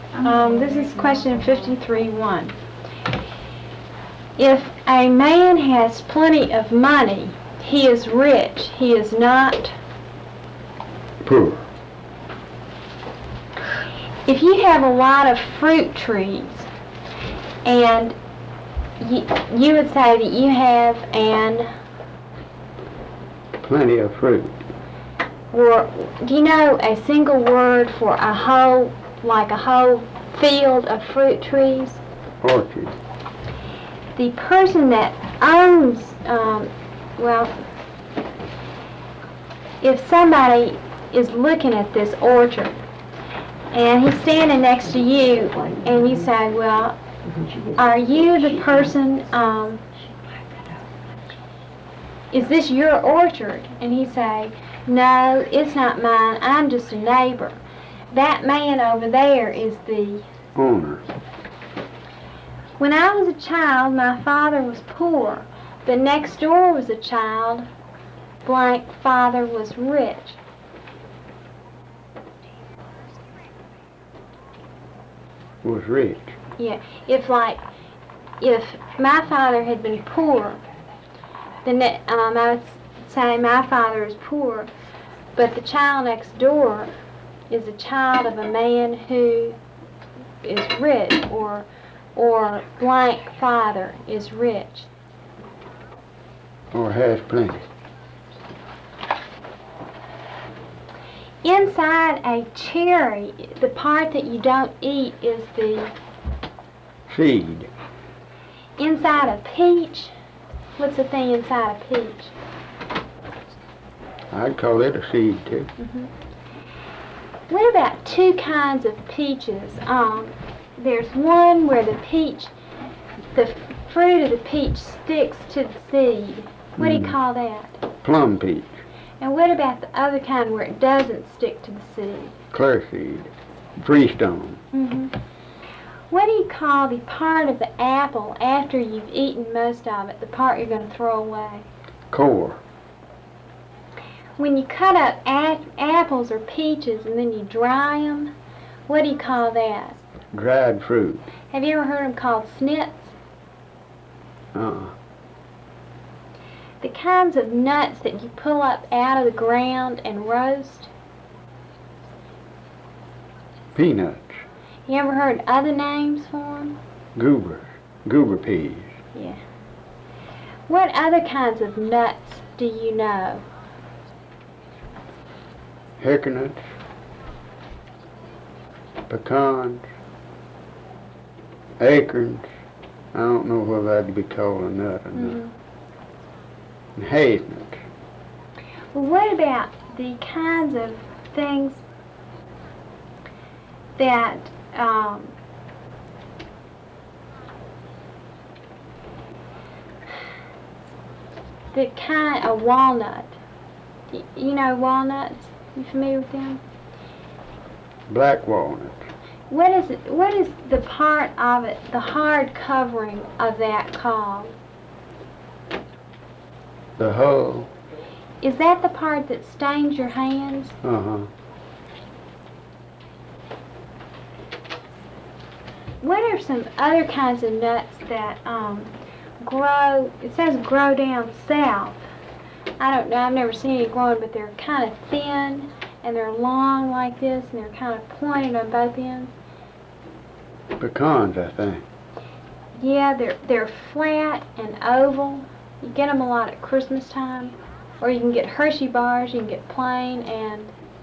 This is question 53-1. If a man has plenty of money, he is rich. He is not poor. If you have a lot of fruit trees, and you would say that you have plenty of fruit. Or do you know a single word for a whole field of fruit trees? Orchard. The person that owns, if somebody is looking at this orchard and he's standing next to you and you say, well, are you the person, is this your orchard? And he say, no, it's not mine, I'm just a neighbor. That man over there is the owner. When I was a child, my father was poor, but next door was a child, blank father was rich. Was rich? Yeah, if my father had been poor, then I would say my father is poor, but the child next door is a child of a man who is rich, or blank father is rich. Or has plenty. Inside a cherry, the part that you don't eat is the seed. Inside a peach, what's the thing inside a peach? I'd call it a seed too. Mm-hmm. What about two kinds of peaches? There's one where the fruit of the peach sticks to the seed. What do you call that? Plum peach. And what about the other kind where it doesn't stick to the seed? Clear seed. Freestone. Mm-hmm. What do you call the part of the apple after you've eaten most of it, the part you're going to throw away? Core. When you cut up apples or peaches and then you dry them, what do you call that? Dried fruit. Have you ever heard them called snits? The kinds of nuts that you pull up out of the ground and roast. Peanuts. You ever heard other names for them? Goobers. Goober peas. Yeah. What other kinds of nuts do you know? Hickory nuts. Pecans. Acorns. I don't know whether that'd be called a nut or not. And hazelnuts. Well, what about the kinds of things that a walnut? You know walnuts? You familiar with them? Black walnut. What is the part of it, the hard covering of that called? The hull. Is that the part that stains your hands? Uh-huh. What are some other kinds of nuts that grow, it says grow down south. I don't know, I've never seen any growing, but they're kind of thin and they're long like this and they're kind of pointed on both ends. Pecans, I think. Yeah, they're flat and oval. You get them a lot at Christmas time. Or you can get Hershey bars, you can get plain, and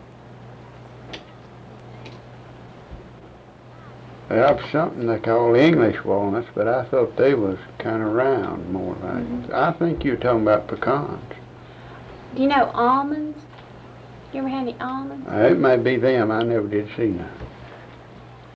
they have something they call English walnuts, but I thought they was kind of round more like. I think you're talking about pecans. Do you know almonds? You ever had any almonds? It may be them. I never did see none.